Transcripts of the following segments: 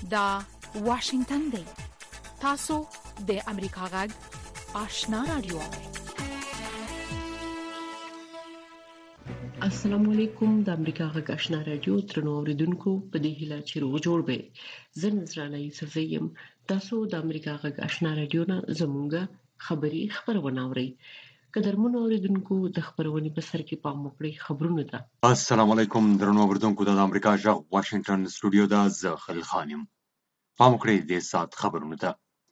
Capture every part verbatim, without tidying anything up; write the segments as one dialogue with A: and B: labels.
A: دا واشنگتن دی. تاسو د امریکا غږ آشنا رادیو.
B: السلام علیکم. د امریکا غږ آشنا رادیو ترنو اوریدونکو په دې هیله چې روغ جوړ به. زه نذرانه یوسف زیم. تاسو د امریکا غږ آشنا رادیو نه زموږه خبری خبرونه اورئ. قدرمن اوریدونکو د خبرونې په سر کې پام وکړئ خبرونه ده.
C: السلام علیکم درنو اوریدونکو د امریکا غږ واشنگټن سټوډیو دا زه خلیل خان یم. پام وکړئ د سات خبرونه ده.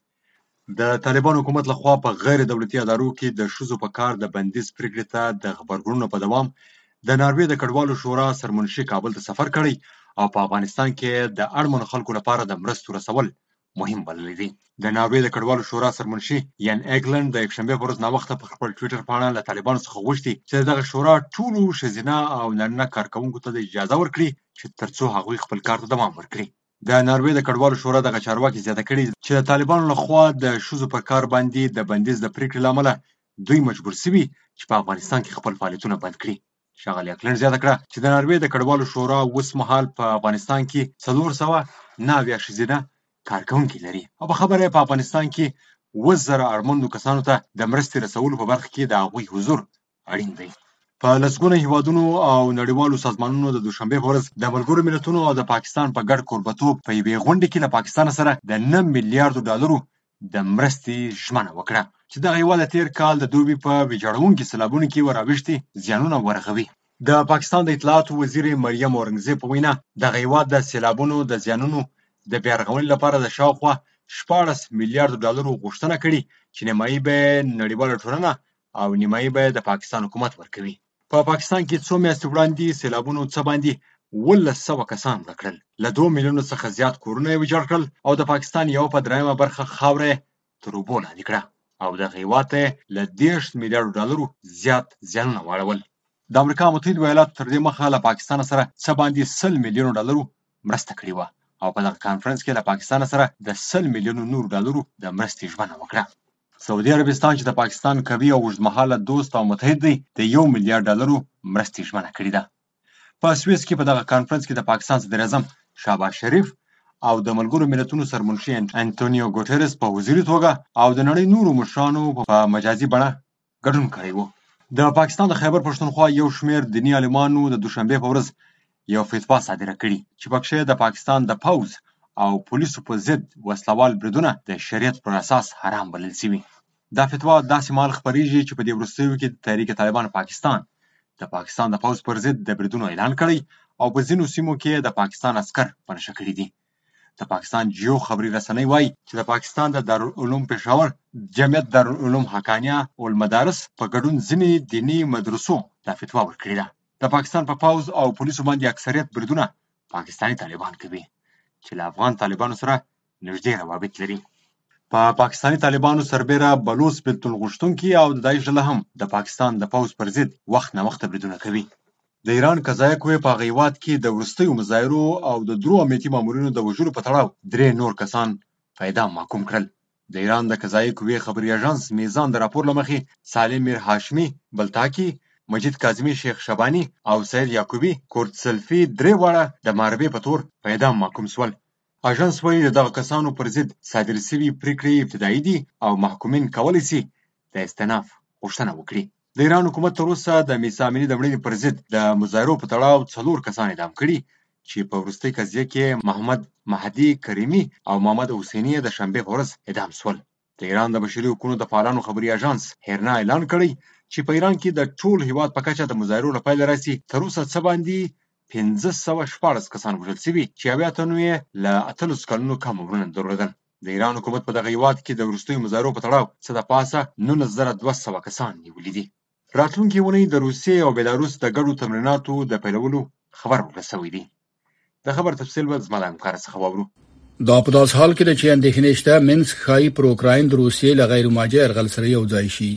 C: د طالبان حکومت لخوا په غیر دولتي ادارو کې د ښځو په کار د بندیز پریکړې ته د خبرګونونو په دوام د ناروې د کډوالو شورا سرمنشي کابل ته سفر کړی او په افغانستان کې د اړمنو خلکو لپاره د مرستو رسول مهم بللی دی. د ناروې د کډوالو شورا سرمنشي یان ایګلند د یکشنبه په ورځ ناوخته په خپل ټوئیټر باندې له طالبانو څخه غوښتي چې دغه شورا ټولو ښځینه او نارینه کارکونکو ته د اجازه ورکړي چې ترڅو هغوی خپل کار ته دوام ورکړي. د ناروې د کډوالو شورا دغه چارواکي زیاته کړي چې د طالبانو لخوا د ښځو پر کار باندې د بندیز د پریکړې له امله دوی مجبور شوي چې په افغانستان کې خپل فعالیتونه بند کړي. ښاغلي ایګلند زیاته کړه چې د ناروې د کډوالو شورا اوس مهال په افغانستان کې څلور سوه نهه اویا ښځینه کارکونکي لري او په خبره په افغانستان کې اووه زره اړمنو کسانو ته د مرستې رسولو په برخه کې د هغوی حضور اړین دی. په لسګونه هیوادونو او نړیوالو سازمانونو د دوشنبې په ورځ د ملګرو ملتونو او د پاکستان په ګډ کوربتوب په یوې غونډې کې له پاکستان سره د نه میلیارډو ډالرو د مرستې ژمنه وکړه چې دغه هیواد د تېر کال د دوبي په ویجاړونکي سیلابونو کې وراوښتي زیانونه ورغوي. د پاکستان د اطلاعاتو وزیر مریم اورنګزیب په وینا دغه هیواد د سیلابونو د زیانونو د بیا رغونې لپاره د شاوخوا شپاړس میلیارډو ډالرو غوښتنه کړې چې نیمایي به نړیواله ټولنه او نیمایي به د پاکستان حکومت ورکوي. په پا پاکستان کې څو میاشتې وړاندې سیلابونو څه باندې اوولس سوه کسان مړه کړل. له دوه میلیونو څخه زیات کورونه یې ویجاړ کړل او د پاکستان یوه په درېیمه برخه خاوره یې تر اوبو لاندې کړه او دغه هیواد ته له دېرش میلیارډو ډالرو زیات زیانونه واړول. د امریکا متحده ایالاتو تر دې مخه له پاکستان سره څه باندې سل میلیونو ډالرو مرسته کړې وه او په دغه کانفرنس کې له پاکستان سره د سل میلیونو نورو ډالرو د مرستې ژمنه وکړه. سعودي عربستان چې د پاکستان قوي او اوږدمهاله دوست او متحد دی د یو میلیارډ ډالرو مرستې ژمنه کړې ده. په سویس کې په دغه کانفرنس کې د پاکستان صدر اعظم شهباز شریف او د ملګرو ملتونو سرمنشي انټونیو ګوټریس په حضوري توګه او د نړۍ نورو مشرانو په مجازي بڼه ګډون کړی و. د پاکستان د خیبر پښتونخوا یو شمېر دیني عالمانو د دوشنبې په ورځ یو فتوا صادره کړي چې پکښې د پاکستان د پوځ او پولیسو په ضد وسلوال بریدونه د شریعت پر اساس حرام بلل شوي. دا فتوا داسې مهال خپریږي چې په دې وروستیو کې د تحریک طالبان پاکستان د پاکستان د پوځ پر ضد د بریدونو اعلان کړی او په ځینو سیمو کې د پاکستان عسکر په نښه کړي دي. د پاکستان جیو خبري رسنۍ وایي چې د پاکستان د دارالعلوم پېښور جمعیت دارالعلوم حقانیه والمدارس په ګډون ځینې دیني مدرسو دا فتوا ورکړې ده. د پاکستان په پوځ او پولیسو باندې اکثریت بریدونه پاکستاني طالبان کوي چې له افغان طالبانو سره نږدې روابط لري. په پا پاکستاني طالبانو سربیره بلوچ بلتون غوښتونکي او د داعش ډله هم د پاکستان د پوځ پر ضد وخت ناوخته بریدونه کوي. د ایران قضایه قوې په هغه هیواد کې د وروستیو مظاهرو او د درو امنیتي مامورینو د وژلو په تړاو درې نور کسان په اعدام محکوم کړل. د ایران د قضایه قوې خبري اژانس میزان د راپور له مخې سالم میر هاشمي بلتاکي، مجید کاظمي، شیخ شباني او سید یعقوبي کورتسلفي درې واړه د محاربې په تور په اعدام محکوم شول. اژانس وایي د دغه کسانو پر ضد صادرې شوي پریکړې ابتدایي دي او محکومین کولی شي د استئناف غوښتنه وکړي. د ایران حکومت تر اوسه د میثاق امیني د مړینې پر ضد د مظاهرو په تړاو څلور کسان اعدام کړي چې په وروستۍ قضیه کې محمد مهدي کریمي او محمد حسیني د شنبې په ورځ اعدام شول. د ایران د بشري حقوقو د فعالانو خبري اژانس هیرنا اعلان کړی چې په ایران کې د ټول هیواد په کچه د مظاهرو له پیله راځي تر اوسه څه باندې پنځه سوه شپاړس کسان وژل شوي چې اویا تنو یې له اتلس کلونو کم عمرونه درلودل. د ایران حکومت په دغه هیواد کې د وروستیو مظاهرو په تړاو څه د پاسه نولس زره دوه سوه کسان نیولي دي. راتلونکې اونۍ د روسیې او بیلاروس د ګډو تمریناتو د پیلولو خبر ورسوی دی. د خبر تفصیل به زما له همکار څخه واورو.
D: دا په داس حال کې د چې اندېښنې شته منسک ښایي پر اوکراین د روسیې له غیر ماجه یرغل سره یو ځای شي.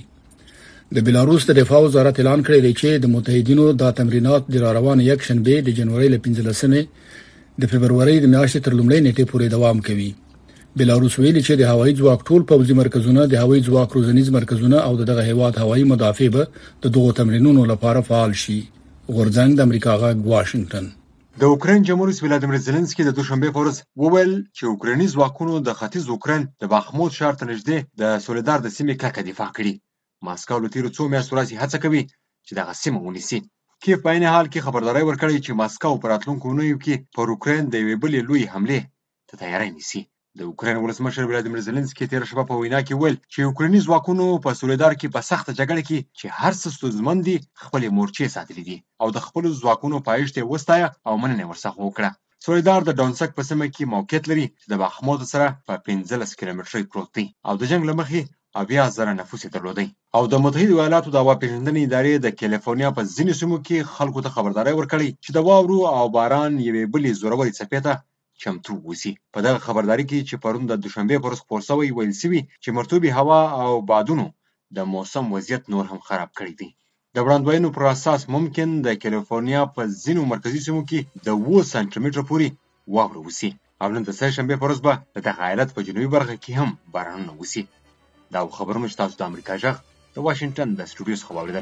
D: د بیلاروس د دفاع وزارت اعلان کړی دی چې د متحدینو دا تمرینات د روان یک شنبه د جنوري له پنځلسمې د فبرवरी د میاشتې تر لومړۍ نیټې پورې دوام کوي. بیلاروس ویلي چې د هوایي ځواک ټول پوځي مرکزونه، د هوایي ځواک روزنیز مرکزونه او دغه هیواد هوایي مدافع به د دغو تمرینونو لپاره فعال شي. غورځنګ د امریکا غږ واشنگټن.
C: د اوکراین جمهور رئیس ولادیمیر زيلنسکي د دوشنبه په ورځ وویل چې اوکرایني ځواکونو د ختیځ اوکراین د باخمود ښار ته نږدې د سولېدار د سیمې کلکه دفاع کړې. ماسکو له تیرو څو میاشتو راهیسې هڅه کوي چې دغه سیمه ونیسي. کیف په عین حال کې خبرداری ورکړی چې ماسکو په راتلونکو اونیو کې پر اوکراین د یوې بلې لویې حملې ته تیاری نیسي. د اوکراین ولسمشر ولادیمیر زيلنسکي تېره شپه په وینا کې ویل چې اوکرایني ځواکونو په سولېدار کې په سخته جګړه کې چې هر څه ستونزمن دي خپلې مورچې ساتلې دي او د خپلو ځواکونو پایښت یې وستایه او مننه یې ورڅخه وکړه. سولېدار د ډونسک په سیمه کې موقعیت لري چې د باخمود سره په پنځلس کیلومترۍ پروت دی او د جنګ له مخې اویا زره نفوس یې درلودی. او د متحده ایالاتو د هوا پیژندنې ادارې د کالیفورنیا په ځینو سیمو کې خلکو ته خبرداری ورکړی چې د واورو او باران یوې بلې زورورې څپې ته چمتو اوسي. په دغه خبرداري کې چې پرون د دوشنبې په ورځ خپور شوی ویل شوي چې مرطوبې هوا او بادونو د موسم وضعیت نور هم خراب کړی دی. د وړاندوینو پر اساس ممکن د کالیفورنیا په ځینو مرکزي سیمو کې د اووه سانتي متره پورې واوره وسي او نن د سهشنبې په ورځ به د دغه ایالت په جنوبي برخه کې هم بارانونه وسي. دا خبرونه چې تاسو د امریکا غږ د واشنگټن د سټوډیو څخه واوریدل.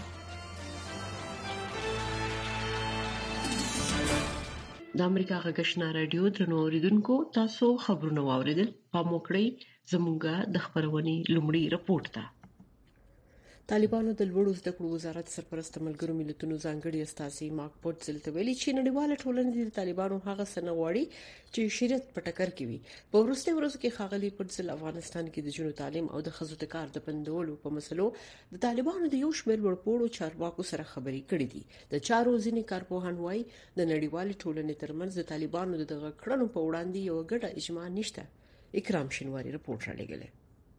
B: د امریکا غږ آشنا رادیو درنو اوریدونکو تاسو خبرونه واوریدل. پام وکړئ زموږه د خبرونې لومړی رپورت ته.
E: طالبانو د لوړو زده کړو وزارت سرپرست ملګرو ملتونو ځانګړي استازي مارک پورټزل ته ویلي چې نړیواله ټولنه د طالبانو هغه سن غواړي چې شریعت په ټکر کې وي. په وروستي ورځو کې ښاغلي پورټزل افغانستان کې د جنو تعلیم او د ښځو د کار د بندولو په مسلو د طالبانو د یو شمېر ورپوړو چارواکو سره خبرې کړې دي. د چارو ځینې کارپوهان وایي د نړیوالې ټولنې ترمنځ د طالبانو د دغه کړنو په وړاندې یو ګډه اجماع نشته. اکرام شینواری رپورټ رالېږلی.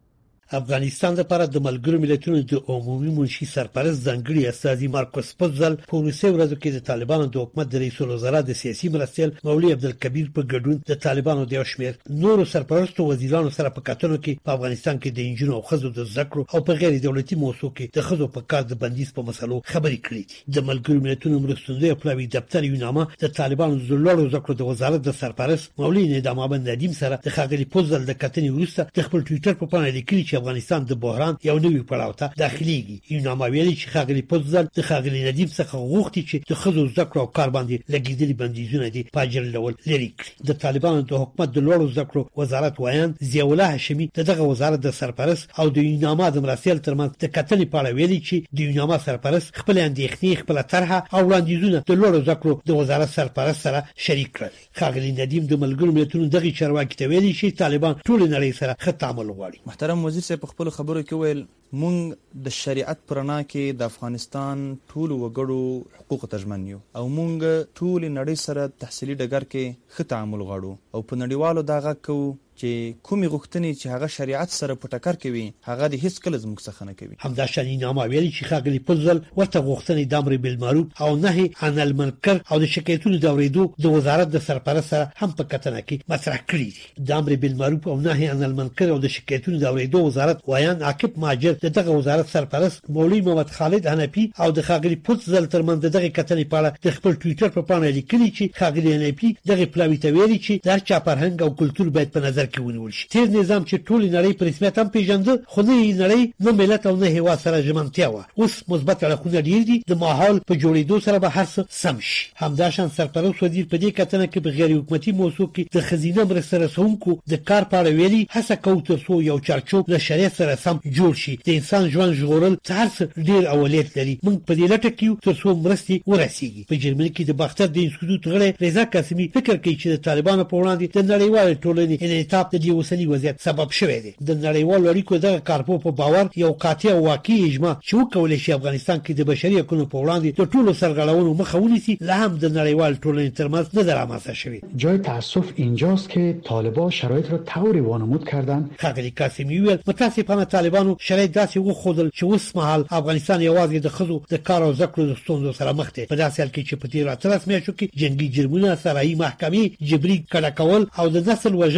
F: افغانستان لپاره د ملګرو ملتونو د عمومي منشي سرپرست ځانګړي استازي مارکوس پوتزل په وروستي ورځو کې د طالبانو د حکومت د رئیس الوزرا د سیاسي مرستیال مولوي عبدالکبیر په ګډون د طالبانو د یو شمېر نورو سرپرستو وزیرانو سره په کتنو کې په افغانستان کې د انجونو او ښځو د زده کړو او په غیر دولتي موضوع کې د ښځو په کار د بندیز په مسلو خبرې کړې دي. د ملګرو ملتونو مرستندوی پلاوي دفتر یو نامه د طالبانو د لوړو زده کړو د وزارت د سرپرست مولوي ندام ابن ندیم سره د ښاغلي پوتزل د کتنې وروسته د خپل ټویټر په پاڼه لیکلي چې افغانستان د یو نوی پړاو ته داخليږي. یو نامه ویلي چې ښاغلي پوتزل د ښاغلي ندیم څخه غوښتي چې د ښځو زده کړو او کار باندې لګیدلي بندیزونه دي په اجر ډول لري کړي. د طالبانو د حکومت د لوړو زده کړو وزارت وایان ضیاء الله هاشمي دغه وزارت د سرپرست او د یو نامه د مرستیال ترمنځ د کتنې په اړه ویلي چې د یو نامه سرپرست خپل اندېښنې خپل طرحه او وړاندیزونه د لوړو زده کړو د وزارت سرپرست سره شریک کړل. ښاغلي ندیم د ملګرو ملتونو دغه چارواکي ته ویلي چې طالبان ټول نړۍ سره ښه تعامل غواړي.
G: محترم وزیر صاحب په خپل خبرو کې ویل مونږ د شریعت پرنا کې د افغانستان ټول وګړو حقوق ته ژمن یو او مونږ ټول نړۍ سره تحصیلي ډګر کې ښه تعامل غواړو او په نړیوالو دغه کو چې کومي غوښتنې چې هغه شریعت سره په ټکر کوي هغه د هیڅ کله زموږ څخه نه کوي.
F: همدا شانی نامه ویلي چې ښاغلي پوتزل ورته غوښتنې د امر بالمعروف او نهي عن المنکر او د شکایتونو د اورېدو د وزارت د سرپرست سره هم په کتنه کې مطرح کړي دي. د امر بالمعروف او نهي عن المنکر او د شکایتونو د اورېدو وزارت وایان عاقب ماجر دغه وزارت سرپرست مولوي محمد خالد حنفي او د ښاغلي پوتزل ترمنځ دغه کتنې په اړه د خپل ټویټر په پاڼه لیکلي چې ښاغلي حنفي دغه پلاوي ته ویلي چې د هر چا فرهنګ او کلتور باید په نظر کې ونیول شي. تیر نظام چې ټول نړۍ په رسمیت هم پیژنده خو نه نړۍ نه ملت او نه هیواد سره ژمنتیا و. اوس مثبت اړخونه ډیر دي. د ماحول په جوړېدو سره به هر څه سم شي. همداشان سرپرست وزیر په دې کتنه کې په غیر حکومتي موضوع کې د خزینه مرسته رسونکو د کار په اړه ویلي هڅه کوو ترڅو یو چارچوب له شریعت سره سم جوړ شي. د انسان ژوند ژغورل هر څه ډیر اولویت لري. موږ په دې لټه کې ترڅو مرستې ورسیږي. په جرمني کې د باختر د انسټیټیوټ غړي رضا قاسمي فکر کوي چې د طالبانو په وړاندې د نړیوال ټولنې انعطاف د دې وسلي وضعیت سبب شوی دی. د نړیوالو اړیکو دغه کارپو په باور یو قاطع او واقعي اجماع چې وکولای شي افغانستان کې د بشري حقوقو په وړاندې د ټولو سرغړونو مخه ونیسي لا هم د نړیوال ټولنې ترمنځ نه درامسته شوی.
H: جای تاسف اینجاست که طالبان شرایط را طوری وانمود کردند.
F: ښاغلي قاسمي ویل متاسفانه طالبانو شرایط داسې وښودل چې اوس مهال افغانستان یوازې د ښځو د کار او زده کړو د ستونزو سره مخ دی. په داسې حال کې چې په تېرو اتلس میاشتو کې جنګي جرمونه، سرایي محکمې، جبري کډه کول او د نسل وژل په شدت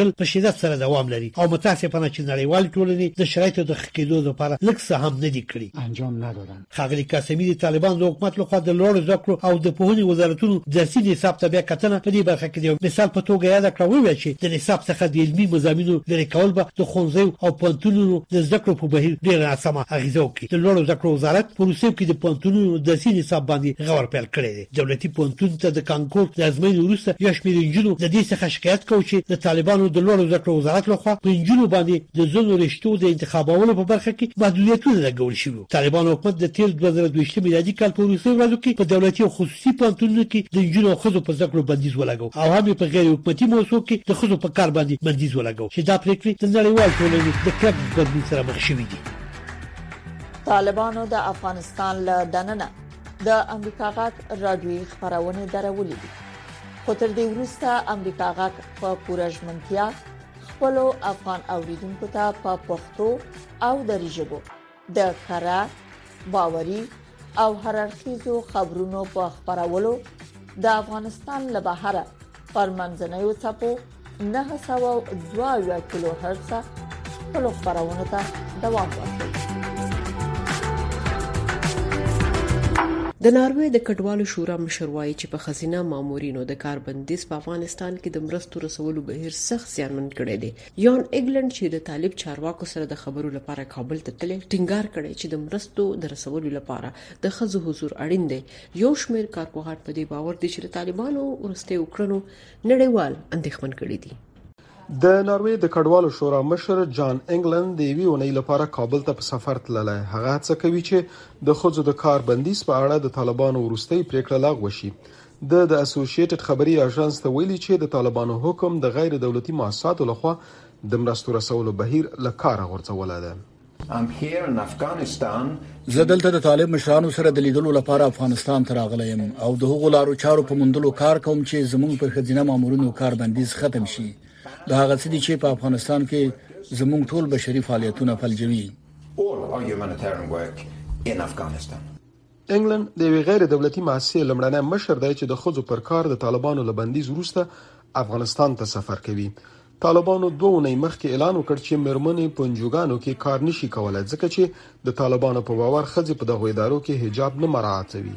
F: شدت سره دوام لري او متاسفانه چې نړیوال ټولنې د شرایطو د ښه کېدو لپاره لږ څه هم نه دي کړی
H: انجام ندادن.
F: ښاغلي قاسمي د طالبان د حکومت لخوا د لوړو زده کړو او د پوهنې وزارتونو درسي نصاب ته بیا کتنه په دې برخه کې د مثال په توګه یاد کړو ویل چې د نصاب څخه د علمي مضامینو لري کول به د ښوونځیو او پوهنتونونو د زده کړو په بهیر ډېر ناسمه اغیزه وکړي. د لوړو زده کړو وزارت په روسیې کې د پوهنتونونو درسي نصاب باندې غور پیل کړی دی. دولتي پوهنتون ته د کانکور د ازموینې وروسته یو شمېر نجونو د دې څخه شکایت کوي چې د طالبانو د لوړو زده کړو وزارت لخوا په نجونو باندې د ځینو رشتو د انتخابولو په برخه کې محدودیتونه لګول شوي. طالبانو حکومت د تیر دوه زره دوه ویشت میلادي کال په وروستیو ورځو کې په دولتي او خصوصي پوهنتونونو کې د نجونو او ښځو په زده کړو بندیز ولګاو او هم په غیر حکومتي موضوع کې د ښځو په کار باندې بندیز ولګاو چې دا پریکړې د نړیوال ټولنې د کلک غبرګون سره مخ شوې دي.
I: طالبانو د افغانستان له دننه د امریکا غاک رادیوي خبرونه درولې دي. خو تر دې وروسته امریکا غاک په پوره ژمنتیا خپل افغان اوریدونکو ته په پښتو او دری ژبه د کارا باوري او هررخیزو خبرونو په خبرولو د افغانستان له بهره پر منځنیو څپو نه سوه دوه کیلو هرتز په خبرونه ته دوام ورکوي.
E: د ناروې د کډوالو شورا مشر وایي چې په خزینه مامورینو د کار بندیز په افغانستان کې د مرستو رسولو بهیر سخت زیانمن کړی دی. یون ایګلند چې د طالب چارواکو سره د خبرو لپاره کابل ته تللی ټینګار کړی چې د مرستو د رسولو لپاره د ښځو حضور اړین دی. یو شمېر کارپوهان په دې باور دي چې د طالبانو ورسته وکړنو نړیوال اندېښمن کړي دي.
J: د ناروې د کډوالو شورا مشر جان انګلند د وی اونۍ لپاره کابل ته په سفر تللی. هغه څه کوي چې د خځو د کار بندیز په اړه د طالبانو ورستۍ پریکړه لغوه شي. د د اسوسییټډ خبري اژانس ته ویلي چې د طالبانو حکم د غیر دولتي مؤسساتو لخوا د مرستو رسولو بهیر له کاره غورځول ده.
D: زه دلته د طالب مشرانو سره د لیدلو لپاره افغانستان ته راغلی یم او د هغو لارو چارو په موندلو کار کوم چې زموږ پر خزینه مامورینو کار بندیز ختم شي. دا هغه څه دي چې په افغانستان کې زموږ ټول بشري فعالیتونه فلجوي.
J: انګلند د غیر دولتي مؤسسې لمړنی مشر دی چې د خځو پر کار د طالبانو له بندیز وروسته افغانستان ته سفر کوي. طالبانو دوه اونۍ مخکې اعلان وکړ چې مرمنې په انجوګانو کې کار نشي کولای ځکه چې د طالبانو په باور ښځې په دغو ادارو کې حجاب نه مراعاتوي.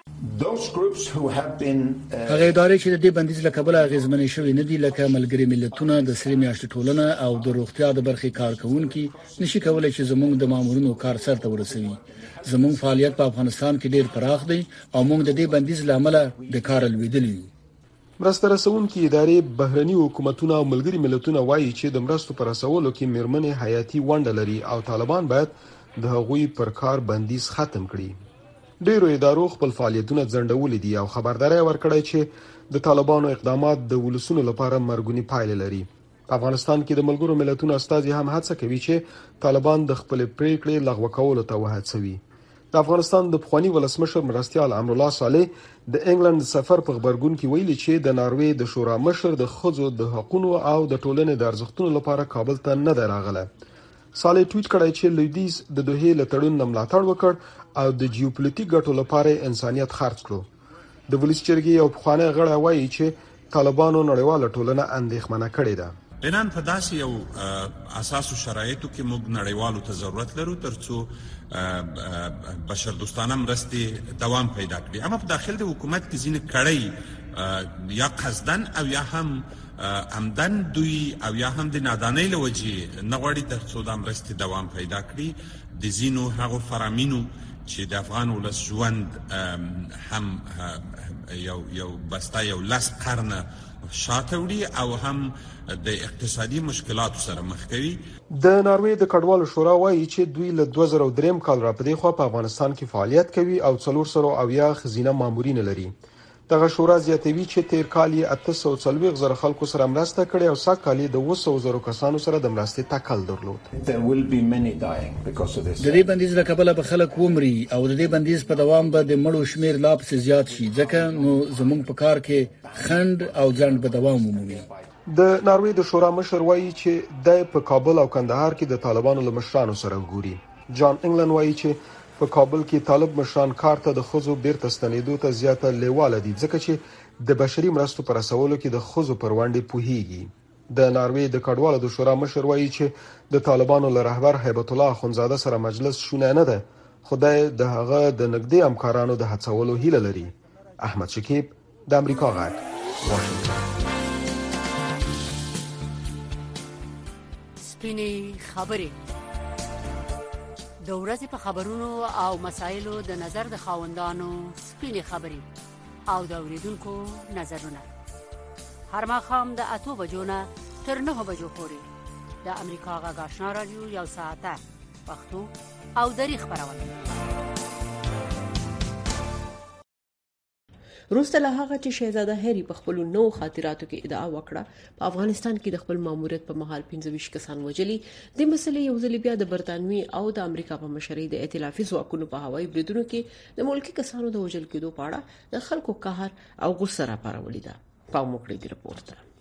D: هغه ادارې چې د دې بندیز له کبله اغیزمنې شوې نه دي لکه ملګري ملتونه، د سری میاشتې ټولنه او د روغتیا د برخې کارکونکي نشي کولای چې زموږ د مامورینو کار سرته ورسوي. زموږ فعالیت په افغانستان کې ډیر پراخ دی او موږ د دې بندیز لامل د کار لویدلی یو.
J: مرسته رسونکي ادارې بهرني حکومتونه او ملګري ملتونه وایي چې د مرستو پر رسولو کې میرمنې حیاتي ونډه لري او طالبان باید د هغوی پر کار بندیز ختم کړي. ډیرو ادارو خپل فعالیتونه ځنډولي دي او خبرداري ورکړی چې د طالبانو اقدامات د ولسونو لپاره مرګونی پایله لري. په افغانستان کې د ملګرو ملتونو استازي هم هڅه کوي چې طالبان د خپل پریکړې لغوه کولو ته وهڅوي. د افغانستان د پخوانی ولسمشر مرستیال امرالله صالح د انګلند سفر په خبرګون کې ویلي چې د ناروې د شورا مشر د خځو د حقوقو او د ټولنې د ارزښتونو لپاره کابل ته نه راغله. صالح ټویټ کړی چې لویدیځ د دوه له تړون ملاتړ وکړ او د جیوپولیټیک ګټو لپاره انسانيت خرڅ کړو. د ولس جرګې یو پخوانی غړی وایي چې طالبانو نړیواله ټولنه اندېښمنه کړې ده.
K: بنان په داسې یو اساسو شرایطو کې موږ نړیوالو ته ضرورت لرو ترڅو بشردوستانه مرستې دوام پیدا کړي. اما په داخل د حکومت کې ځینې کړۍ یا قصدن او یا هم عمدن دوی او یا هم د نادانۍ له وجې نه غواړي ترڅو دا مرستې دوام پیدا کړي. د ځینو هغو فرامینو چې د افغان ولس ژوند هم یو یو بسته یو لس قرنه شاته وړي او هم د اقتصادي مشکلاتو سره مخ کوي.
J: د ناروې د کډوالو شورا وایي چې دوی له دوه زره درې کال را پدې خو په افغانستان کې فعالیت کوي او څلور سوه او یا خزینه مامورین لري. دغه شورا زیاتوي چې تیر کال یې اته سوه څلوېښت زره خلکو سره مرسته کړې او سږ کال یې د اوه سوه زره کسانو سره د مرستې تکل درلود.
D: د دې بندیز له کبله به خلک ومري او د دې بندیز په دوام به د مړو شمیر لا پسې زیات شي ځکه نو زموږ په کار کې خند او ځنډ به دوام ومومي.
J: د ناروې د شورا مشر وایي چې د په کابل او کندهار کې د طالبانو له مشرانو سره ګوري. جان انګلند وایي چې په کابل کې طالب مشران کار ته د خځو بیرته ستنېدو ته زیاته لیواله دي ځکه چې د بشري مرستو پر رسولو کې د خځو پر وړاندې پوهیږي. د ناروې د کډوالو د شورا مشر وایي چې د طالبانو له رهبر هیبت الله اخونزاده سره مجلس شونه نه ده، خدای د هغه د نږدې همکارانو د هڅولو هیله لري. احمد شکیب د امریکا غږ واشنگټن.
L: سپینې خبرې د ورځې په خبرونو او مسایلو د نظر د خاوندانو سپینې خبرې او د اوریدونکو نظرونه هر ماښام د اتو بجو نه تر نهو بجو پورې د امریکا غږ آشنا رادیو یو ساعته پښتو او دری خبرونه.
E: روسته له هغه چې شهزاده هری په خپل نو خاطراتو کې ادعا وکړه په افغانستان کې د خپل ماموریت په مهال پنځه ویشت کسان وژلي، د مسلې یو ځل بیا د برتانوي او د امریکا په مشرۍ د ائتلافي ځواکونو په هوایي بریدونو کې د ملکی کسانو د وژل کېدو په اړه د خلکو قهر او غوسه راپارولې ده. پام وکړئ د رپورت ته.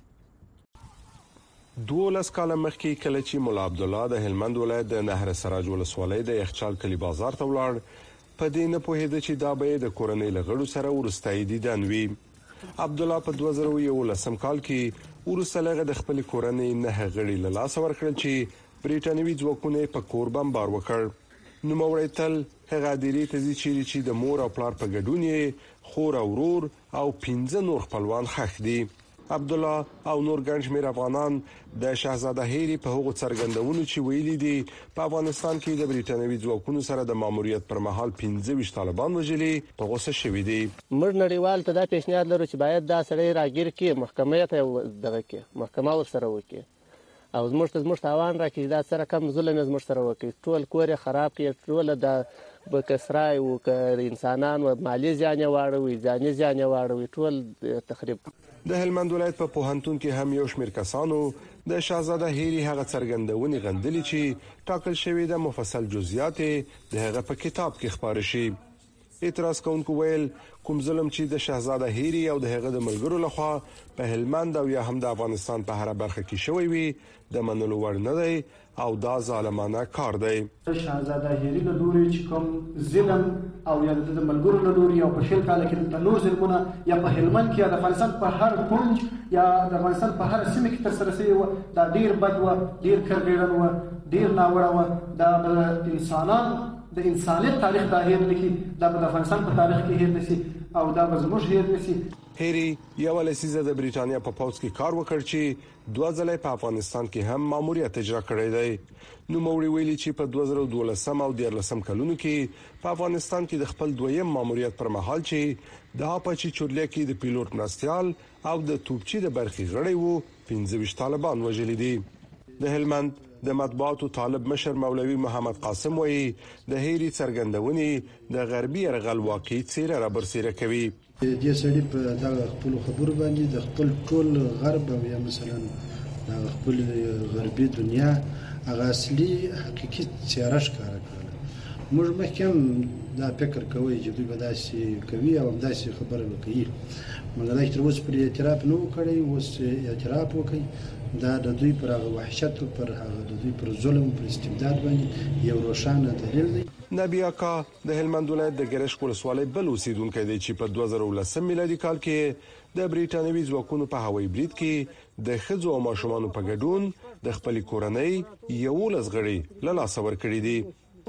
J: دولس کاله مخکې کله چې مولا عبد الله د هلمند ولایت د نهر سراج ولسوالۍ د یخچال کلی بازار ته ولاړ، په دې نه پوهېده چې دا به د کورنۍ لغړو سره ورستای دیدن وي. عبد الله په دوه زره یولسم کال کې ورسته لغه د خپل کورنۍ نه غړي له لاس ورکړل چې بریټانوي ځواکونه په کور بمبار وکړ. نو موري تل هغه دیری ته چې د مور او پلار په ګډون یې خور او ورور او پنځه نور خپلوان خښ دي. عبد الله او نور ګڼ شمېر افغانان د شاهزاده هری په هغو څرګندونو چې ویلي دي په افغانستان کې د بریټانوي ځواکونو سره د ماموریت پر مهال پنځه ویشت طالبان وژلي په غوسه شوي دي.
M: موږ نړیوال ته دا پیشنهاد لرو چې باید دا سړی راګیر کې محکمې ته دغه کې محکمه ورسره وکړي او زموږ ته زموږ تاوان راکړي، دا سره کم ظلم زموږ سره وکړي، ټول کور خراب کړي، ټول د بکسرای او ک انسانان او مالی ځان واړوي، ځاني ځان واړوي، ټول تخریب.
J: د هلمند ولایت په پوهنتون کې هم یو شمېر کسانو د شاهزاده هری هغه څرګندونې غندلې چې ټاکل شوی د مفصل جزئیات د هغه په کتاب کې خبر شي. اعتراض کوونکو ویل کوم ظلم چې د شاهزاده هری او د هغه د ملګرو لخوا په هلمند او یا هم د افغانستان په هر برخه کې شوی وي د منلو وړ نه دی او دا ظالمانه کار دی.
N: شاهزاده هری له لوري چې کوم ظلم او یا د ملګرو له لوري او په شل کال کې د نور ظلمونه یا په هلمند کې یا د افغانستان په هر کونج یا د افغانستان په هر سیمه کې تر سره شوی و، دا ډیر بد و، ډیر کړګړن و، ډیر ناوړه و. دا انسانان د انسانیت تاریخ دا هیر نشي، دا د افغانستان په تاریخ کې هیر نشي او دا زموږ هیر نشي.
J: هری یو لسیزه د بریټانیا په پوځ کې کار وکړ چې دوه ځله په افغانستان کې هم ماموریت اجرا کړی دی. نو موري ویلي چې په دوه زره دولسم او دیارلسم کلونو کې په افغانستان کې د خپل دویم ماموریت پر مهال چې د اپاچی چورلیا کې د پیلوټ مرستيال او د توپچی د برخي غړي وو پنځه ویشت طالبان وژل دي. د هلمند د مطبوعاتو طالب مشر مولوي محمد قاسم وایي د هری څرګندونې د غربي ارغل واقعي څیره را برسېره کوي.
O: د سړي په دغه خپل خبرو باندې د خپل ټول غرب او یا مثلا د خپل غربي دنیا هغه اصلي حقيقي څیره ښکاره کړل. موږ مخکې دا فکر کوي چې دوی به داسې کوي او داسې خبره وکړي، مګر دا تر اوسه پر اعتراف نه وکړي. اوس اعتراف وکړي، دا د دوی پر هغه وحشت او پر هغه د دوی پر ظلم او پر استبداد باندې یو روښانه دلیل دی.
J: نبی اکا د هلمند ولایت د ګرشک ولسوالۍ بل اوسیدونکو دی چې په دوه زره ولسم میلادي کال کې د بریټانوي ځواکونو په هوایي برید کې د خځو او ماشومانو په ګډون د خپل کورنۍ یو لزغړي له لاس ورکړي دي.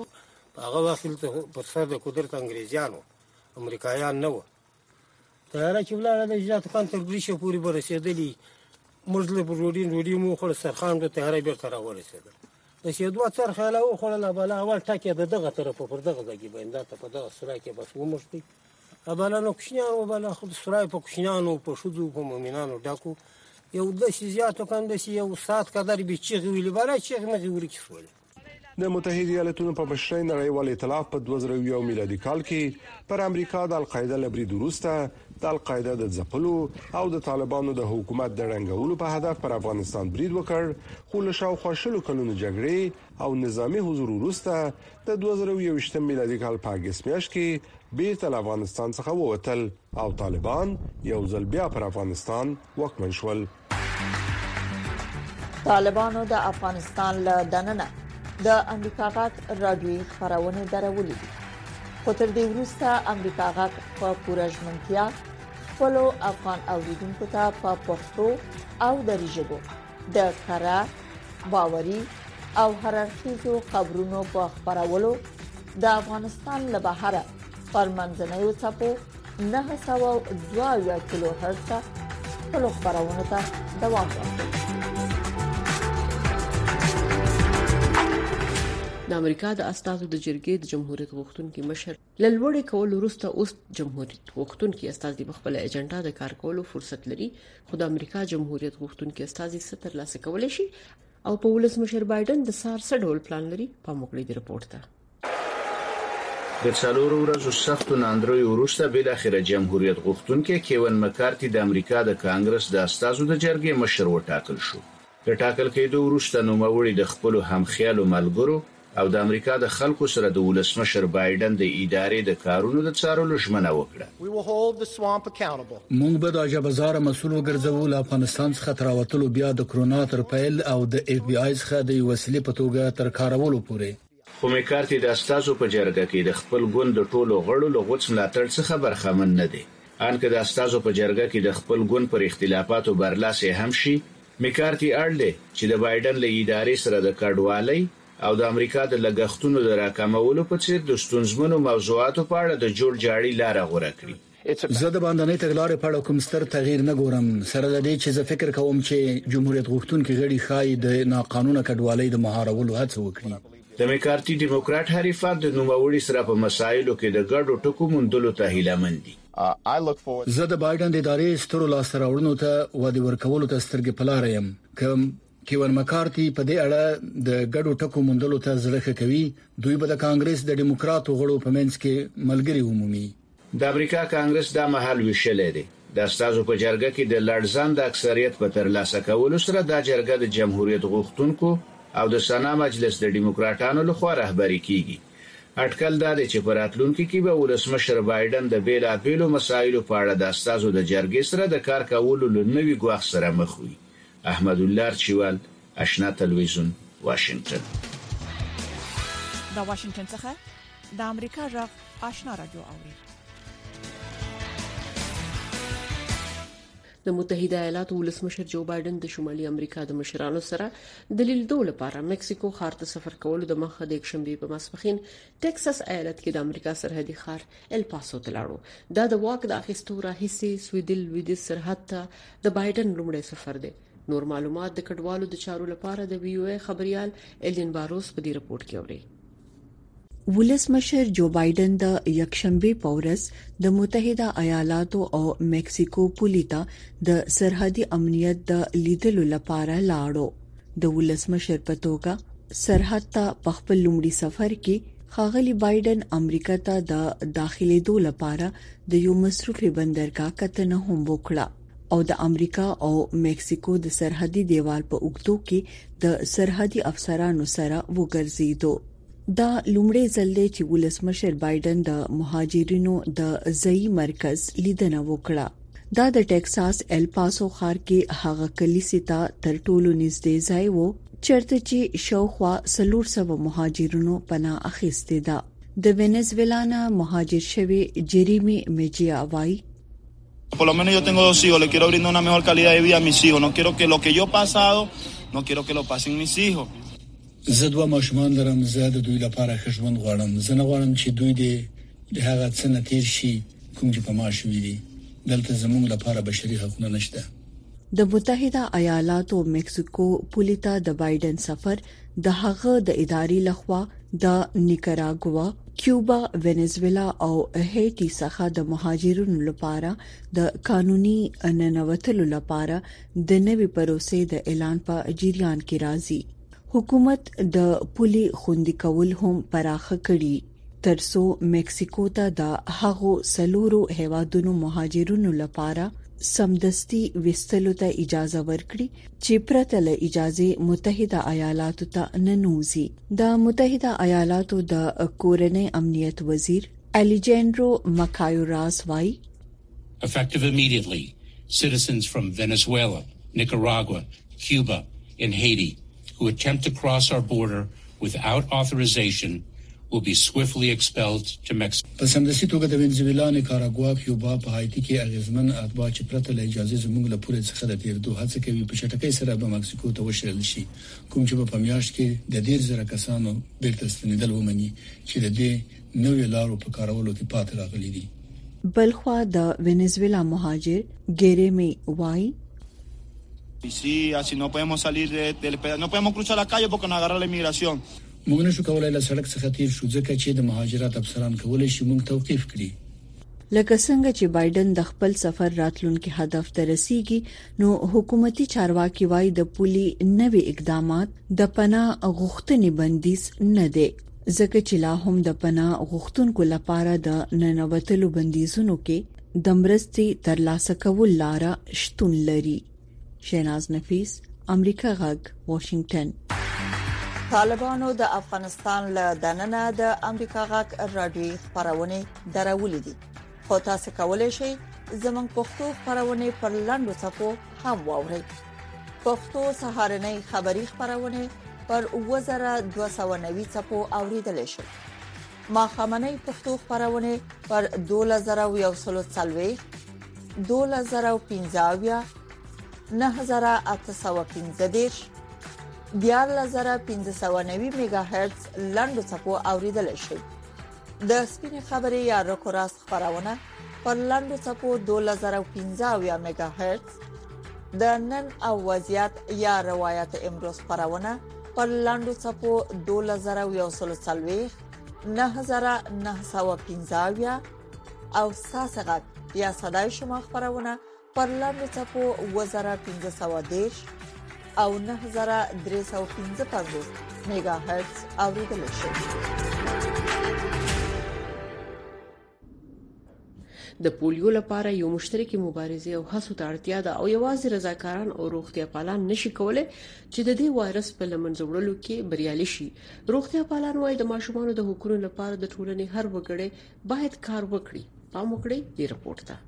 P: هغه وخت پر سر د قدرت انګريزانو امریکایان نه و، تیاره چې ولاړه د جات کان تر بریښه پوری برسېدلی. موږ له پروډین وډی مو خو سرخان د تیاره بیرته راورسېدل. د شه دوه څر خاله او خړل بلا اول ټاکه د دغه طرف پر دغه ځای باندې ته په دغه سره کې بس ومشتي ابالا نو کوشنیانو بلا خو سره په کوشنیانو په شذو په مؤمنانو ډاکو یو د شیزاتو کاندې یو سات قدر به چیغ ویل بلا چیغ نه ویل کیسول.
J: د متحده ایالاتونو په مشرۍ نړیوال ائتلاف په دوه زره یو میلادي کال کې پر امریکا د القاعده لبرید وروسته د القاعده د ځپلو او د طالبانو د حکومت د رنګولو په هدف پر افغانستان برید وکړ، خو له شاوخوا شلو کلونو جګړې او نظامی حضور وروسته د دوه زره یو میلادي کال په اگست میاشت کې بیرته له افغانستان څخه ووتل او طالبان یو ځل بیا پر افغانستان واکمن شول.
I: طالبانو د افغانستان له دننه د امریکا غږ رادیوي خبرونه درولې دي، خو تر دې وروسته امریکا غږ په پوره ژمنتیا خپل افغان اوریدونکو ته په پښتو او دری ژبه د کره باوري او هررخیزو خبرونو په خبرولو د افغانستان له بهره پر منځنیو څپو نه سوه دوه اویا کیلو هرتز خپلو خبرونو ته دوام ورکوي.
E: د امریکا د استازو د جرګې د جمهوریت غوښتونکو مشر لړوړې کول وروسته اوس جمهوریت غوښتونکو استازي په خپل اجنډا د کار کولو فرصت لري، خو د امریکا جمهوریت غوښتونکو استازي ستر لاسه کولای شي او په ولسمشر بایدن د سار څه ډول پلان لري په موږ دی رپورت ته.
Q: د څلورو ورځو سختو ناندریو وروسته بل اخر جمهوریت غوښتونکو کیون مکارتي د امریکا د کانګرس د استازو د جرګې مشر وټاکل شو. د ټاکل کېدو وروسته نو موري د خپل همخیالو ملګرو او د امریکا د خلکو سره د ولسمشر بایدن د ادارې د کارونو د څارلو ژمنه وکړه.
D: موږ به د اجازهار مسؤل وګرځو له افغانستان څخه تر وټلو بیا د کرونا تر پیل او د اف بی آی څخه د وسیلې په توګه تر کارولو پورې.
Q: خو مکارتي د استازو په جرګه کې د خپل ګوند د ټولو غړو له غوڅ ملاتړ څخه برخمن نه دي. انکه د استازو په جرګه کې د خپل ګوند پر اختلافاتو برلاسه هم شي، مکارتي اړله چې د بایدن له ادارې سره د کډوالۍ او د امریکا د لګښتونو د راکمولو په څیر د ستونزمنو موضوعاتو په اړه د جوړ جاړي لار غوړه کړی.
D: زه د باندې تګلارې په اړه کوم ستر تغییر نه ګورم، سره د دې چې زه فکر کوم چې جمهوریت غوښتونکو غړي خای د ناقانونه کډوالۍ د مهارولو هڅه وکړي.
Q: د مکارتي ډیموکرات حریفان د نوموړي سره په مسایلو کې د ګډو ټکو موندلو ته هیله مند دي.
D: زه د بایدن د ادارې سترو لاسراوړنو ته وادي ورکولو ته سترګې پلار یم. کوم کیون مکارتي په دې اړه د ګډو ټکو موندلو ته ځلخه کوي. دوی به د کانګرس د ډیموکراتو غړو په منځ کې ملګری عمومي.
Q: د امریکا کانګرس د محل ویشلې دي. د استازو په جرګه کې د لړزان د اکثریت په تر لاسه کولو سره د جرګه د جمهوریت غوښتونکو او د سنا مجلس د ډیموکراتانو لخوا رهبری کیږي. اټکل دا دی چې په راتلونکي کې به ولسمشر بایدن د بیلا بیلو مسایلو په اړه د استازو د جرګې سره د کار کولو لنوي ګواښ سره مخ وي. احمد الله چوال، آشنا تلویزیون، واشنگتن.
A: دا واشنگتن څخه د امریکا غږ آشنا رادیو اوري.
E: د متحده ایالاتو ولسمشر جو بایدن د شمالي امریکا د مشرانو سره د لیدو لپاره مکسیکو ښار ته سفر کول د مخه د یکشنبه په ماسپښین ټکساس ایالت کې د امریکا سرحدي ښار ال پاسو ته لاړو. دا د واک د اخیستو راهیسي سویډل لویدیځ سرحد ته د بایدن لومړی سفر دی. نور معلومات د کډوالو د چارو لپاره د وی او ای خبريال ایلین باروس په دې رپورت کې اوري.
R: ولسمشر جو بایدن د یکشنبه په ورځ د متحده ایالاتو او مکسیکو پولیسو د سرحدي امنیت د لیدلو لپاره لاړو. د ولسمشر په توګه سرحد ته په خپل لومړي سفر کې ښاغلي بایدن امریکا ته د داخليدو لپاره د یو مصرفي بندرګاه کتنه هم وکړه او د امریکا او مکسیکو د سرحدي دیوال په اوږدو کې د سرحدي افسرانو سره وګرځیدو. دا لومړی ځل دی چې ولسمشر بایدن د مهاجرینو د ځای مرکز لیدنه وکړه. دا د ټکساس ال پاسو ښار کې هغه کلیسا ته تر ټولو نږدې ځای وو چرته چې شاوخوا څلور سوه مهاجرینو پناه اخیستې ده. د وینزویلا نه مهاجر شوی جریمی میجیا وایي:
S: Por lo menos yo tengo dos hijos, le quiero brindar una mejor calidad de vida a mis hijos. No quiero que lo que yo he pasado, no quiero que lo pasen mis hijos.
D: زه دوه ماشومان لرم، زه د دوی لپاره ښه ژوند غواړم. زه نه غواړم چې دوی د هغه څه نه تیر شي کوم چې په ما شوي دي. دلته زموږ لپاره بشري حقوق نشته.
R: د متحده ایالاتو مکسیکو پولیسو د بایدن سفر د هغه د ادارې لخوا د نیکاراګوا، کیوبا، وینزویلا او هایټي څخه د مهاجرینو لپاره د قانوني ننوتلو لپاره د نوي پروسې د اعلان په جریان کې راځي. حکومت د پولي خوندي کول هم پراخه کړي ترڅو مکسیکو ته د هغو سلورو هیوادونو مهاجرینو لپاره سمدستي وستلو ته اجازه ورکړي چې پرته له اجازه متحده ایالاتو ته ننوزي. د متحده ایالاتو د کورنۍ امنیت وزیر الیجاندرو ماکایوراس وایي:
T: Effective immediately, citizens from Venezuela, Nicaragua, Cuba, and Haiti who attempt to cross our border without authorization will be swiftly expelled to Mexico.
D: په سمدستي توګه د وینزویلا، نیکاراګوا، کیوبا په هایتي کې اغیزمن اتباع چې پرته له اجازه زموږ له پورې څخه د تیردو هڅه کوي په چټکۍ سره به مکسیکو ته وشړل شي، کوم چې په میاشت کې د ډیر زره کسانو بیرته ستنېدل ومني چې د دې نوې لارو په کارولو کې پاتې راغلي دي.
R: بلخوا د وینزویلا مهاجر ګیریمی وای
S: Y sí, así no podemos salir de, de, no podemos cruzar la calle porque nos agarra la inmigración.
D: موږ نشو کولای له سړک څخه تیر شو ځکه چې د مهاجرت افسران کولای شي موږ توقيف کړي.
R: لکه څنګه چې بایدن د خپل سفر راتلونکي هدف ته رسیږي، نو حکومتي چارواکي وايي د پولي نوي اقدامات د پناه غوښتنې بندیز نه دی، ځکه چې لا هم د پناه غوښتونکو لپاره د ننوتلو بندیزونو کې د مرستې ترلاسه کول لاره شتون لري. شیناز نفیس، امریکا غږ، واشنگټن.
I: طالبانو د افغانستان له دننه د امریکا غږ رادیو خبرونه درولې دي، خو تاسو کولای شئ زموږ پښتو خبرونه پر لاندو صفحو هم واورئ. پښتو سهارنۍ خبری خبرونه پر وزره دوه سوه نوي صفحو اوریدل شي. ماخامنۍ پښتو خبرونه پر دوه زره یو سل څلوېښت، دوه زره پنځه، نه هزار اته سوه پنځه دېرش، دیارلس زره پنځه سوه نوي میگا هرتز لاندو صفحو اوریدل شي. د سپینې خبرې یا رکوراس خبرونه پر لاندو صفحو دوه زره پنځه میگا هرتز، د نن او وضعیت یا روایت امروز خبرونه پر لاندو صفحو دوه زره یو سل څلوېښت، نه هزار نه سوه پنځه او ساسغت یا صداي شما خبرونه پر لاندو صفحو وزره پنځه سوه دېرش او نه هزار درې سوه پنځه پنځوس میگا هرتز اوریدل شي.
E: د پولیو لپاره یو مشترکي مبارزه او هڅو ته اړتیا ده او یوازې رضاکاران او روغتیا پالان نشي کولای چې د دې وایرس په لمنځه وړلو کې بریالي شي. روغتیا پالان وايي د ماشومانو د حقوقو لپاره د ټولنې هر وګړی باید کار وکړي. پام وکړئ دې رپورت ته.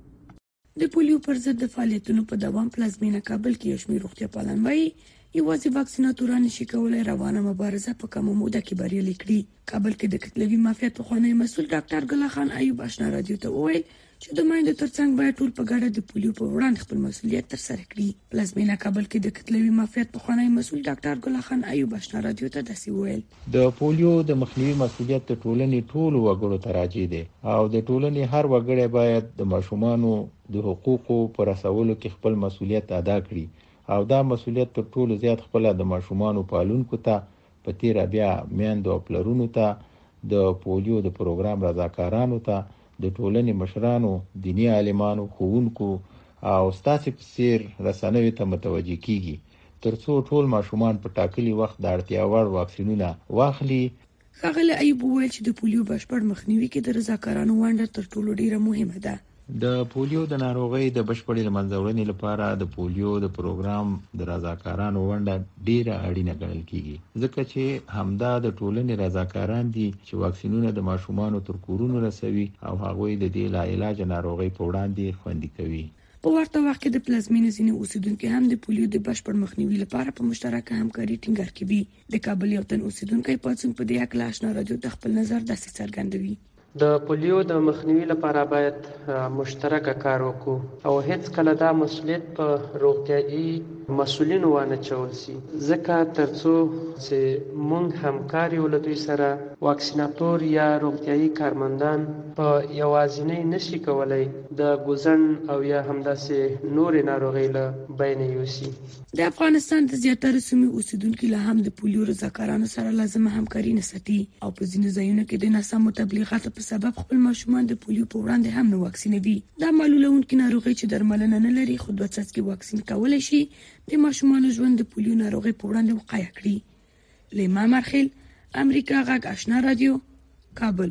U: د پولیو پر ضد د فعالیتونو په دوام پلازمینه کابل کې یو شمېر روغتیا پالان وايي یوازې واکسیناتوران نشي کولای روانه مبارزه په کومه موده کې بریالي کړي. کابل کې د کتلوي مافیا توخانه مسول ډاکټر ګل خان ایوب آشنا رادیو ته وویل چې د مایندو ترڅنګ باید ټول په ګډه د پولیو په وړاندې خپل مسولیت ترسره کړي. پلازمینه کابل کې د کتلوي مافیا توخانه مسول ډاکټر ګل خان ایوب آشنا رادیو ته داسې وویل
V: د پولیو د مخنیوي مسولیت د ټولنې ټول وګړو ته راځي دی او د ټولنې هر وګړی باید د ماشومانو د حقوقو پر رسولو کې خپل مسولیت ادا کړي او دا مسولیت تر ټولو زیات خپل د ماشومانو پالونکو ته په تیر بیا میندو او پلرونو ته د پولیو د پروګرام رضاکارانو ته د ټولنې مشرانو دینی عالمانو ښوونکو او ستاسو په څیر رسنیو ته متوجي کیږي ترڅو ټول ماشومان په ټاکلي وخت د اړتیا وړ واکسینونه واخلي.
U: ښاغلی ایوب وویل چې د پولیو بشپړ مخنیوي کې د رضاکارانو ونډه تر ټولو ډیره مهمه ده.
V: د پولیو د ناروغۍ د بشپړې لمنځه وړنې لپاره د پولیو د پروګرام د رضاکارانو ونډه ډیره اړینه ګڼل کیږي ځکه چې همدا د ټولنې رضاکاران دي چې واکسینونه د ماشومانو تر کورونو رسوي او هغوی د دې لا علاج ناروغۍ په وړاندې خوندي کوي.
U: په ورته وخت کې د پلازمینې ځینې اوسیدونکو هم د پولیو د بشپړ مخنیوي لپاره په مشترکه همکاري ټینګار کوي. د کابل یو تن اوسیدونکو پاتون په دې اړه آشنا رادیو د خپل نظر داسې څرګندوي
W: د پولیو د مخنیوي لپاره باید مشترکه کار وکړو او هیڅ کله دا مسولیت په روغتیايي مسولینو وانه چول سي ځکه ترڅو چې مونږ همکاري ولدوی سره واکسیناتور یا روغتیايي کارمندان په یوازینۍ نشي کولای د ګوزن او یا همداسې نور ناروغۍ له بین یوسي.
U: د افغانستان د زیاتره سیمې اوسیدونکو له هم د پولیو رضاکارانو سره لازمه همکاري نه ساتي او په ځینو ځایونو کې د ناسمو تبلیغاتو په سبب خپل ماشومان د پولیو په وړاندې هم نه واکسینوي. دا معلولونکي ناروغي چې درملنه نه لري خو دوه څاڅکي واکسین کولای شي د ماشومانو ژوند د پولیو ناروغي په وړاندې وقایه کړي. لیما مرخیل، امریکا غږ آشنا رادیو، کابل.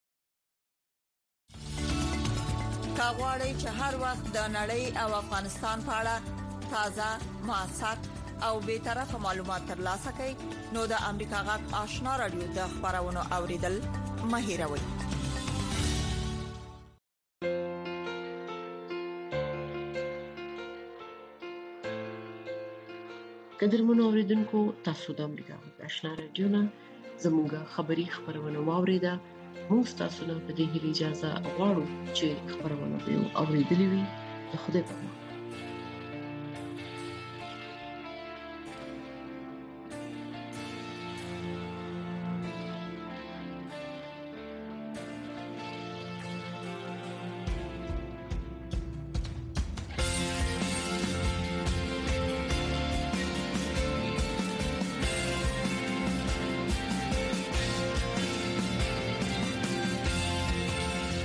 I: کاغوري چې هر وخت د نړۍ او افغانستان په اړه تازه، موثق او به طرفه معلومات ترلاسه کړئ نو د امریکا غږ آشنا رادیو د خبرونو اوریدل مه هېروئ.
B: قدرمنو اوریدونکو، تاسو د امریکا غږ آشنا رادیو نه زموږه خبری خبرونه واوریده. موږ تاسو نه په دې اجازه غواړو چې خبرونه به اوریدلې وي. خدای په امان.